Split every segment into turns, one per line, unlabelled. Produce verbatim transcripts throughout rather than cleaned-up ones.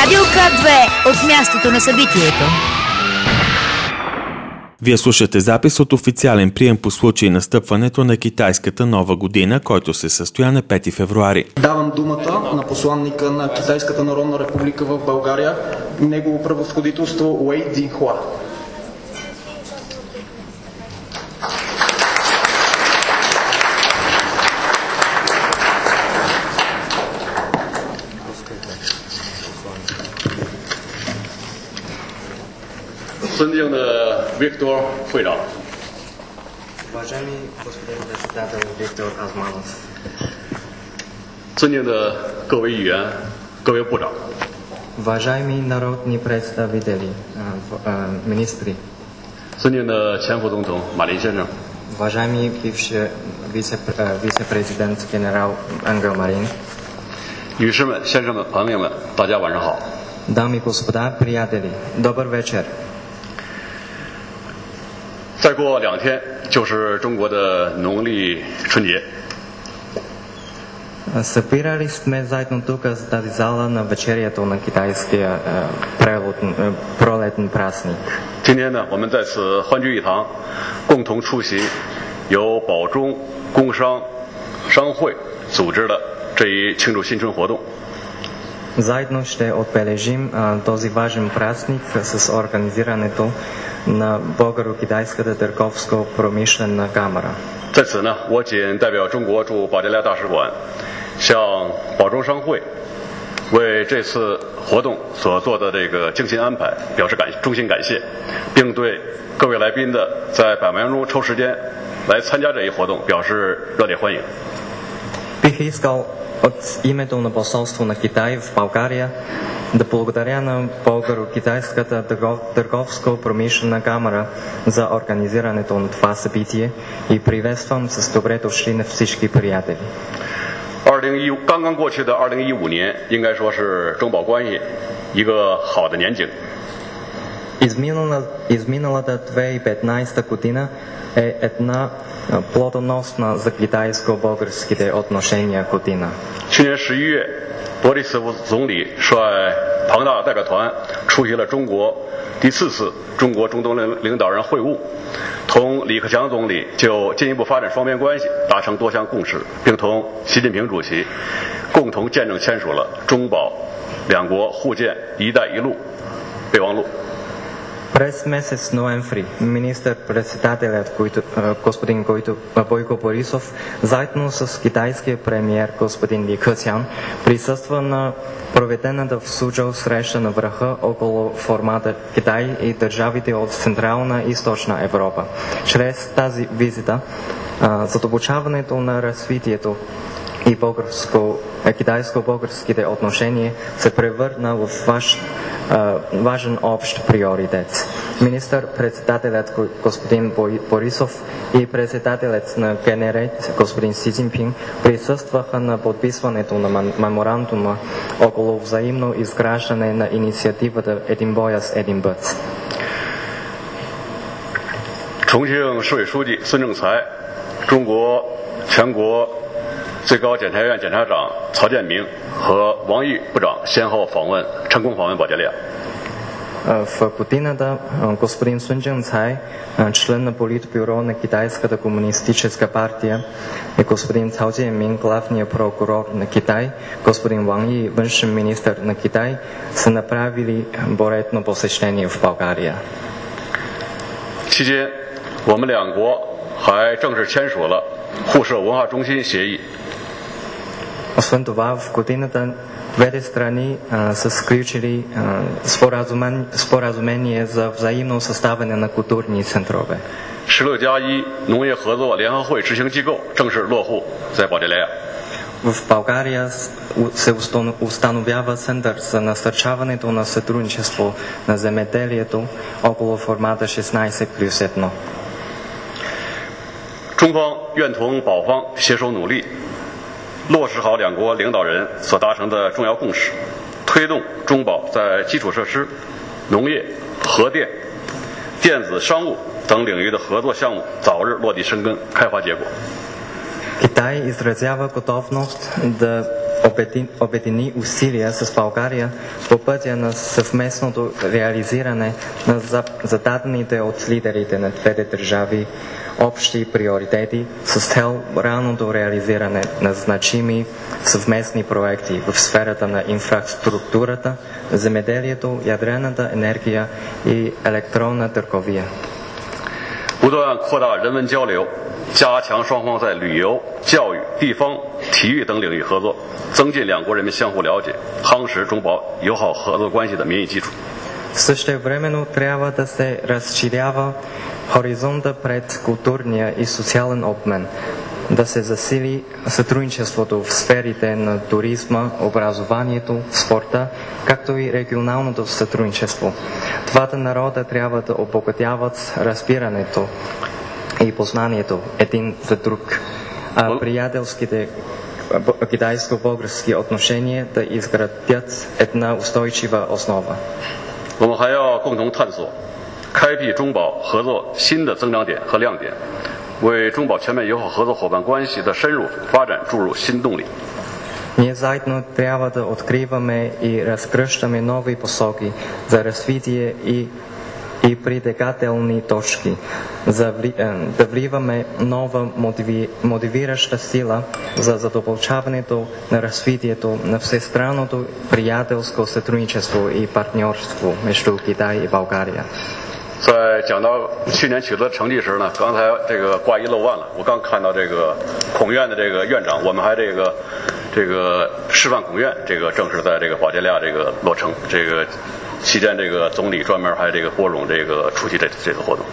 Радио К две от мястото на събитието.
Вие слушате запис от официален прием по случай настъпването на китайската нова година, който се състоя на пети февруари.
Давам думата на посланника на Китайската народна република в България, негово превъзходителство Уей Цзинхуа.
Виктор Хуйрал.
Уважаеми господин председател Виктор Азманов.
尊敬的各位议员、各位部长。
Уважаеми народни представители, министри.
尊敬的前副总统马林先生。
Уважаеми бивши вице-президент генерал Ангел Марин.
女士们、先生们、朋友们，大家晚上好。
Дами и господа, приятели, добър вечер.
再过两天就是中国的农历春节。
Събирали сме заедно тук за тази зала на вечерието на китайския пролетен празник.
今天呢，我们在此欢聚一堂，共同出席由保中工商商会组织的这一庆祝新春活動。
Заедно ще отбележим а, този важен празник с организирането на Българо-китайската търговско-промишлена камара.
在此呢，我谨代表中国驻保加利亚大使馆，向保中商会为这次活动所做的这个精心安排表示感衷心感谢，并对各位来宾的在百忙中抽时间来参加这一活动表示热烈欢迎。
Бих искал от името на посолство на Китай в България да благодаря на Българо-китайската търговско-промишлена камара за организирането на това събитие и приветствам с добре дошли на всички приятели.
二零一五刚刚过去的二零一五年，应该说是中保关系一个好的年景。
Изминала, изминалата две хиляди и петнадесета година е една плодоносна за китайско-българските отношения година.
去年十一月，博利斯总理率庞大代表团出席了中国第四次中国中东领领导人会晤，同李克强总理就进一步发展双边关系达成多项共识，并同习近平主席共同见证签署了中保两国互建“一带一路”备忘录。
През месец ноември министър-председателят господин Бойко Борисов заедно с китайския премиер господин Ли Кечян присъства на проведената в Суджоу среща на върха около формата Китай и държавите от Централна и Източна Европа. Чрез тази визита задълбочаването на развитието и българско, китайско-българските отношения се превърна в ваш, а, важен общ приоритет. Министър-председателят господин Борисов и председателят на КНР господин Си Цзинпин присъстваха на подписването на меморандума около взаимно изграждане на инициативата Един пояс, един път.
重庆市委书记孙政才，中国全国 最高检察院检察长曹建明和王毅部长先后访问，成功访问保加利亚。
В годината господин Сун Чжен Цай, член на Политбюро на Китайската комунистическа партия, и господин Цао Jianмин, главният прокурор на Китай, господин Ван И, външен министър на Китай, са направили поредно посещение в България.
期间，我们两国还正式签署了互设文化中心协议。
Освен това, в годината двете страни а, са сключили а, споразумен, споразумение за взаимно съставяне на културни центрове.
十六加一农业合作联合会执行机构正式落户在保加利亚。
В България се установява център за насърчаването на сътрудничество на земеделието около формата шестнадесет плюс едно.
中方愿同保方携手努力， 落实好两国领导人所达成的重要共识，推动中保在基础设施、农业、核电、电子商务等领域的合作项目早日落地生根、开花结果。
Китай изразява готовност да обедини усилия с България по пътя на съвместното реализиране на зададените от лидерите на двете държави общи приоритети с цел ранното реализиране на значими съвместни проекти в сферата на инфраструктурата, земеделието, ядрената енергия и електронна търговия.
不断扩大人文交流，加强双方在旅游、教育、地方、体育等领域合作，增进两国人民相互了解，夯实中保友好合作关系的民意基础。
Същевременно трябва да се разширява хоризонта пред културния и социален обмен, да се засили сътрудничеството в сферите на туризма, образованието, спорта, както и регионалното сътрудничество. Двата народа трябва да обогатяват разбирането и познанието един за друг, а приятелските китайско-български отношения да изградят една устойчива основа.
我们还要共同探索，开辟中保合作新的增长点和亮点，为中保全面友好合作伙伴关系的深入发展注入新动力。
Ние заедно трябва да откриваме и разгръщаме нови посоки за развитие и, и притегателни точки, за вли, да вливаме нова мотиви, мотивираща сила за задълбочаването на развитието на всестранното приятелско сътрудничество и партньорство между Китай и България.
在讲到去年取得成绩时呢，刚才这个挂一漏万了。我刚看到这个孔院的这个院长，我们还这个这个示范孔院，这个正式在这个保加利亚这个落成。这个期间，这个总理专门还这个拨冗这个出席这这次活动。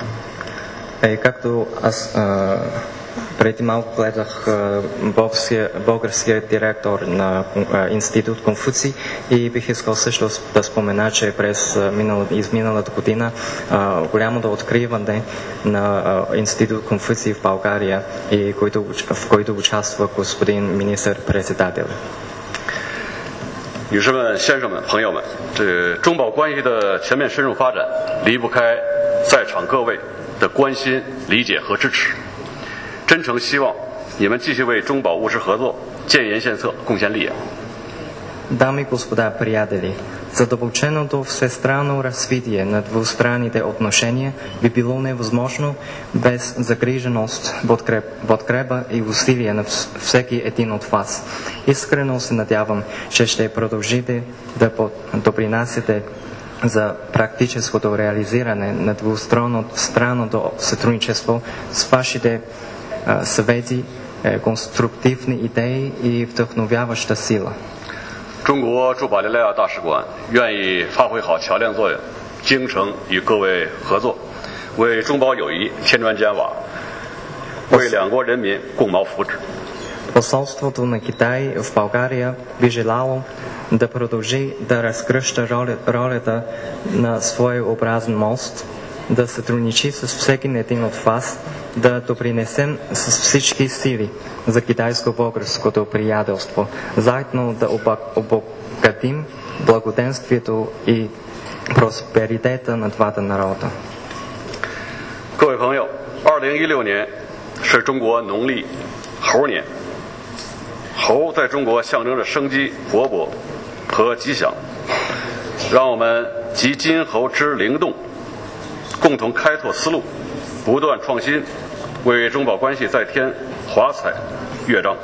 Е, както аз а, преди малко гледах а, българския, българския директор на а, Институт Конфуций и бих искал също да спомена, че през минал, изминалата година а, голямото откриване на а, Институт Конфуций в България, и който, в който участва господин министър-председател.
女士们、先生们、朋友们，这中保关系的全面深入发展，离不开在场各位的关心、理解和支持。真诚希望你们继续为中保务实合作建言献策、贡献力量。
Дами и господа, приятели, задълбоченото всестранно развитие на двустранните отношения би било невъзможно без загриженост, подкрепа и усилия на всеки един от вас. Искрено се надявам, че ще продължите да допринасяте за практическото реализиране на двустранното сътрудничество с вашите а, съвети, е, конструктивни идеи и вдъхновяваща сила.
中国驻保加利亚大使馆愿意发挥好桥梁作用，精诚与各位合作，为中保友谊添砖加瓦，为两国人民共谋福祉。
Посолството на Китай в България би желало да продължи да разгръща ролята на своеобразен мост, да сътрудничи с всеки един от вас, да допринесем с всички сили за китайско-българското приятелство, заедно да обогатим благоденствието и просперитета на двата народа.
各位朋友，二零一六年是中国农历猴年，猴在中国象征着生机勃勃和吉祥，让我们集金猴之灵动，共同开拓思路，不断创新，为中保关系再添华彩乐章。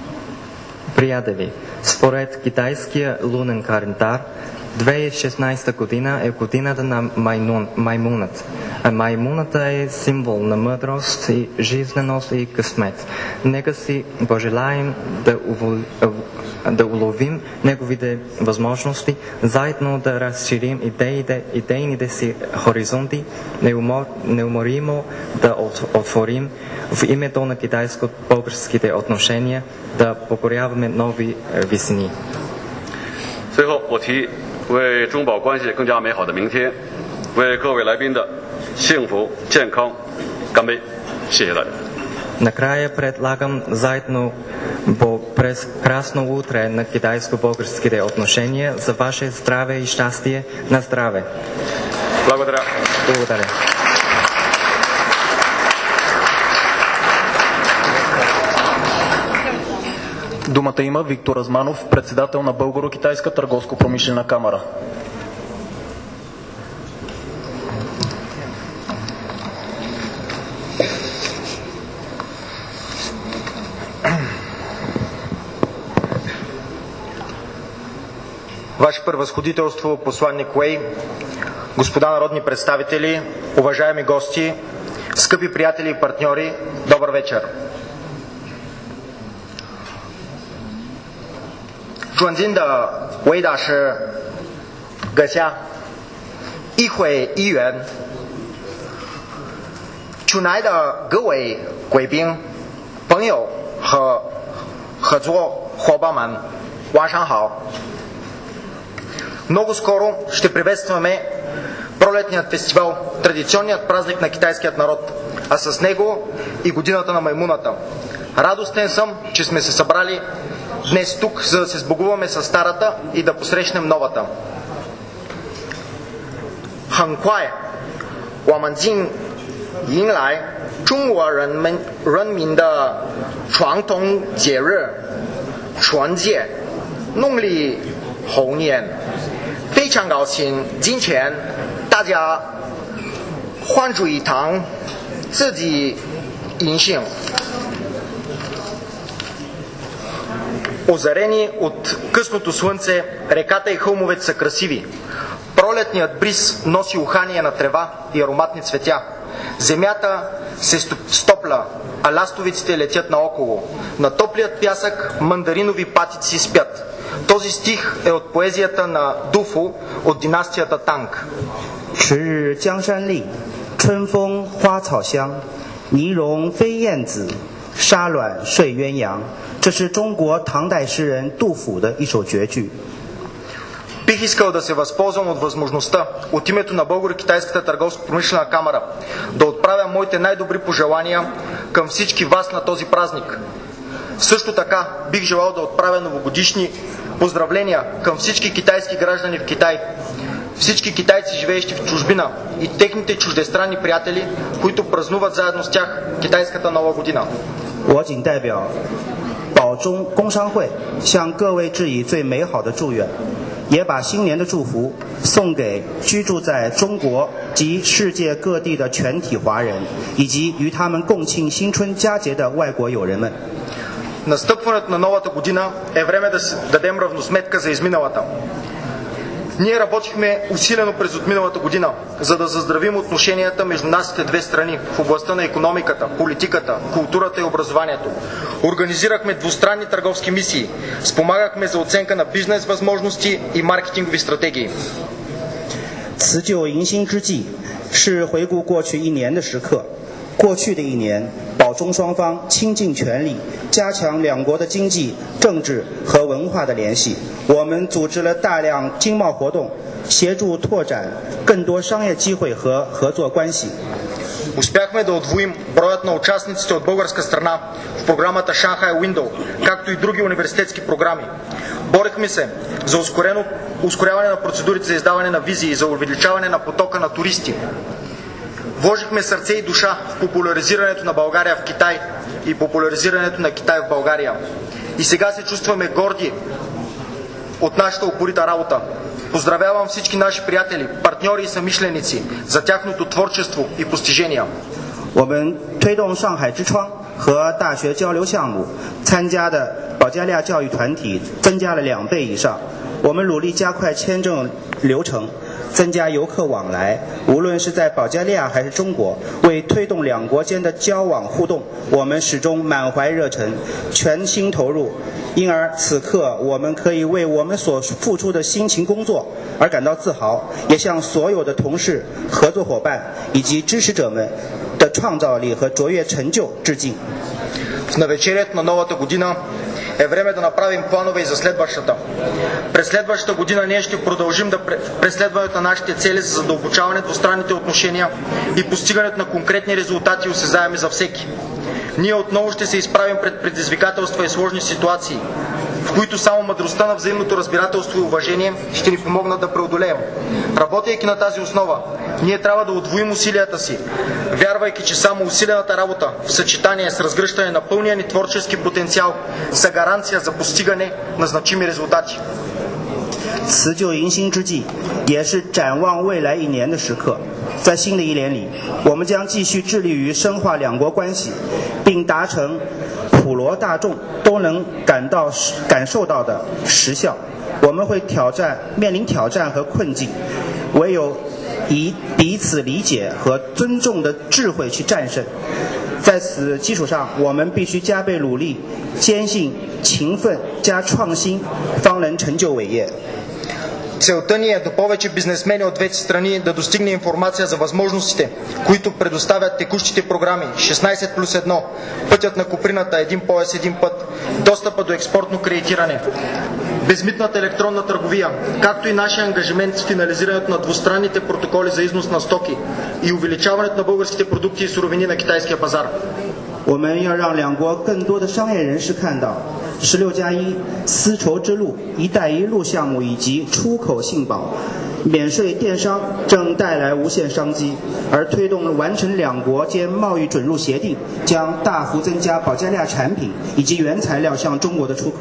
Приятели, според китайския лунен календар, две хиляди и шестнадесета година е годината на маймун, маймунът. А маймуната е символ на мъдрост и жизненост и късмет. Нека си пожелаем да, увол... да уловим неговите възможности, заедно да разширим идеите, идейните си хоризонти, неумор... неуморимо да отворим в името на китайско-българските отношения, да покоряваме нови висини.
最后，我提为中保关系更加美好的明天，为各位来宾的幸福健康干杯！谢谢大家。
Накрая предлагам заедно през красно утре на китайско-българските отношения за ваше здраве и щастие на здраве.
Благодаря.
Благодаря.
Думата има Виктор Азманов, председател на Българо-китайска търговско-промишлена камара.
Ваше превъзходителство, посланник Уей, господа народни представители, уважаеми гости, скъпи приятели и партньори, добър вечер! 尊敬的韦大师、阁下、议会议员、群来的各位贵宾、朋友和合作伙伴们，晚上好！ Много скоро ще приветстваме пролетният фестивал, традиционният празник на китайският народ, а с него и годината на маймуната. Радостен съм, че сме се събрали днес тук, за да се сбогуваме с старата и да посрещнем новата. 很快，我们竟迎来中国人民人民的传统节日春节，农历猴年。 非常高兴，今天大家欢聚一堂，自己迎新。Озарени от късното слънце, реката и хълмовете са красиви. Пролетният бриз носи ухание на трева и ароматни цветя. Земята се стопля, а ластовиците летят наоколо. На топлият пясък мандаринови патици спят. Този стих е от поезията на Дуфу от династията Танг.
时日江山丽，春风花草香，泥融飞燕子，沙卵睡鸳鸯。这是中国唐代诗人杜甫的一首绝句。
Бих искал да се възползвам от възможността от името на Българо-китайската търговско-промишлена камара да отправя моите най-добри пожелания към всички вас на този празник. Също така бих желал да отправя новогодишни поздравления към всички китайски граждани в Китай, всички китайци, живеещи в чужбина и техните чуждестранни приятели, които празнуват заедно с тях китайската нова година.
我谨代表保中工商会向各位致以最美好的祝愿，也把新年的祝福送给居住在中国及世界各地的全体华人，以及与他们共庆新春佳节的外国友人们。
Настъпването на новата година е време да си дадем равносметка за изминалата. Ние работихме усилено през отминалата година, за да заздравим отношенията между нашите две страни в областта на икономиката, политиката, културата и образованието. Организирахме двустранни търговски мисии, спомагахме за оценка на бизнес възможности и маркетингови стратегии.
辞旧迎新之际，是回顾过去一年的时刻。过去的一年，保中双方倾尽全力，加强两国的经济、政治和文化的联系。我们组织了大量经贸活动，协助拓展更多商业机会和合作关系。
Успяхме да удвоим броят на участниците от българска страна в програмата Shanghai Window, както и други университетски програми. Борихме се за ускорено, ускоряване на процедурите за издаване на визи и за увеличаване на потока на туристи. Вложихме сърце и душа в популяризирането на България в Китай и популяризирането на Китай в България. И сега се чувстваме горди от нашата упорита работа. Поздравявам всички наши приятели, партньори и самишленици за тяхното творчество и постижения.
我们推动上海之窗和大学交流项目，参加的保加利亚教育团体增加了两倍以上。我们努力加快签证流程，增加游客往来。无论是在保加利亚还是中国，为推动两国间的交往互动，我们始终满怀热忱，全心投入。因而，此刻我们可以为我们所付出的辛勤工作而感到自豪，也向所有的同事、合作伙伴以及支持者们的创造力和卓越成就致敬。
В навечерието на новата година е време да направим планове и за следващата. През следващата година ние ще продължим да преследването на нашите цели за задълбочаване двустранните отношения и постигането на конкретни резултати, осезаеми за всеки. Ние отново ще се изправим пред предизвикателства и сложни ситуации. в които само мъдростта на взаимното разбирателство и уважение ще ни помогнат да преодолеем. Работейки на тази основа, ние трябва да удвоим усилията си, вярвайки, че само усилената работа в съчетание с разгръщане на пълния ни творчески потенциал са гаранция за постигане на значими резултати.
辞旧迎新之际，也是展望未来一年的时刻。在新的一年里，我们将继续致力于深化两国关系，并达成普罗大众都能感到感受到的实效。我们会挑战面临挑战和困境，唯有以彼此理解和尊重的智慧去战胜。在此基础上，我们必须加倍努力，坚信勤奋加创新，方能成就伟业。
Целта ни е до повече бизнесмени от двете страни да достигне информация за възможностите, които предоставят текущите програми шестнайсет плюс едно, пътят на Куприната, един пояс, един път, достъпа до експортно кредитиране, безмитната електронна търговия, както и нашия ангажимент с финализирането на двустранните протоколи за износ на стоки и увеличаването на българските продукти и суровини на китайския пазар.
我们要让两国更多的商业人士看到，十六加一丝绸之路、一带一路项目以及出口信保、免税电商正带来无限商机，而推动完成两国间贸易准入协定，将大幅增加保加利亚产品以及原材料向中国的出口。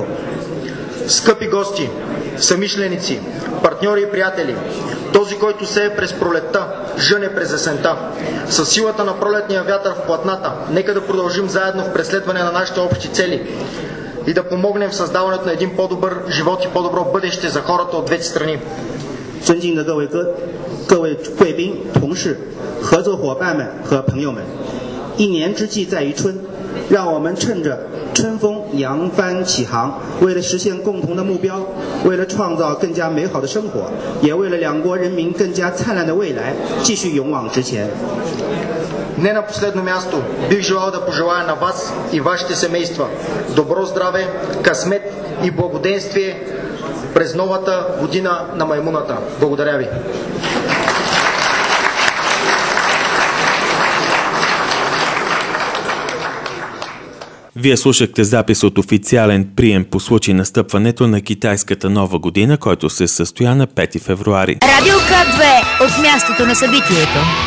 Скъпи гости, съмишленици, партньори и приятели, този, който сее през пролетта, жъне през есента. Със силата на пролетния вятър в платната, нека да продължим заедно в преследване на нашите общи цели и да помогнем в създаването на един по-добър живот и по-добро бъдеще за хората от двете страни.
尊敬的各位哥、各位贵宾、同事、合作伙伴们和朋友们，一年之计在于春，让我们趁着 春风扬帆起航，为了实现共同的目标，为了创造更加美好的生活，也为了两国人民更加灿烂的未来，继续勇往直前。
Не на последно място, бих желал да пожелая на вас и вашите семейства добро здраве, късмет и благоденствие през новата година на маймуната. Благодаря ви!
Вие слушахте запис от официален прием по случай настъпването на китайската нова година, който се състоя на пети февруари.
Радио К две от мястото на събитието.